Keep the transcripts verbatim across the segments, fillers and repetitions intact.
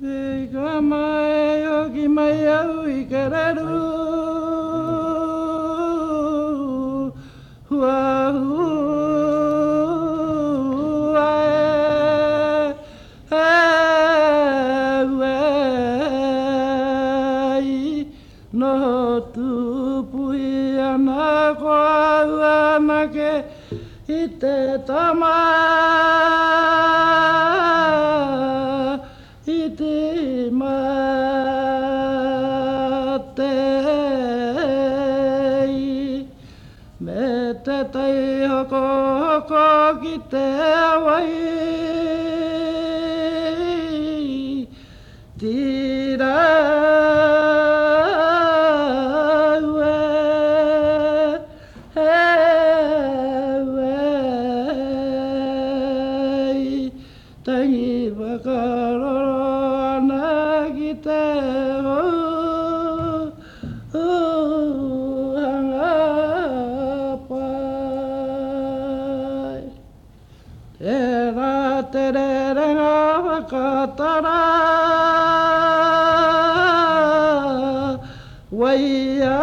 E ka mai o ki mai au i ka reru Hua hua e e e no tupui ana koa ana ke i te tama i te matei me te tei hoko hoko ki te wai tira tangi whakaroro ana ki te hanga pai. Te rā te rerenga whakatara waia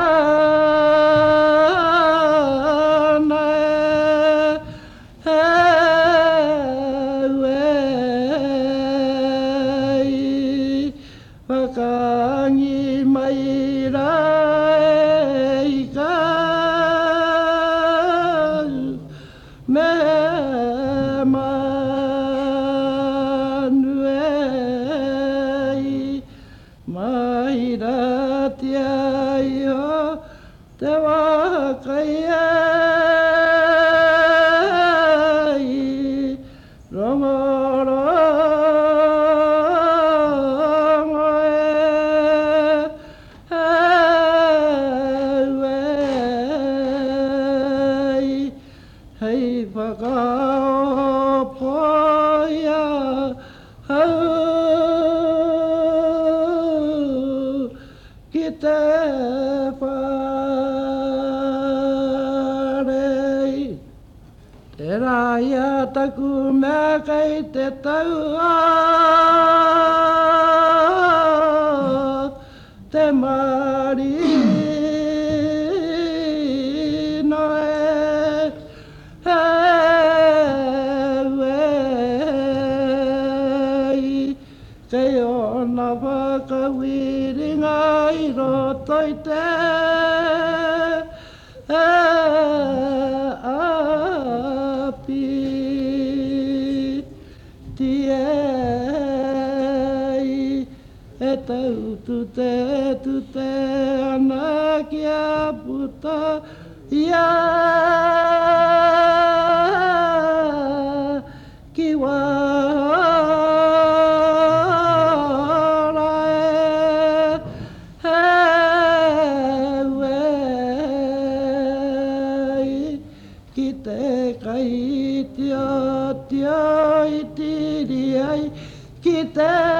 Whakangi mai rai ka me manuei mai rati ai ho te wakai ai rongoro hei whakaopoia hau ki te wharei. Te rāia taku mea kei te taua te mari Kei ona whakawiringa i roto i te api tiei e tautu te tute ana ki a puta ia ki wā ki te kai tia tia i tiri ai ki te